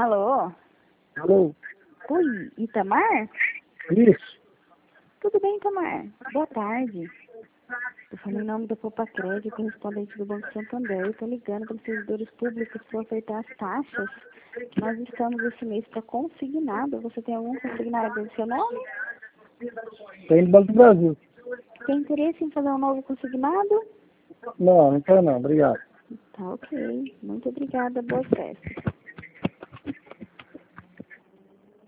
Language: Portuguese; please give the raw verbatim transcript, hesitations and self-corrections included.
Alô? Alô? Oi, Itamar? Isso. Tudo bem, Itamar? Boa tarde. Eu falei em nome da Poupa Crédito, correspondente do Banco Santander. Eu estou ligando para os servidores públicos para ofertar as taxas que nós estamos esse mês para consignado. Você tem algum consignado do seu nome? Tem no Banco do Brasil. Tem interesse em fazer um novo consignado? Não, não quero não. Obrigado. Tá ok. Muito obrigada. Boa festa.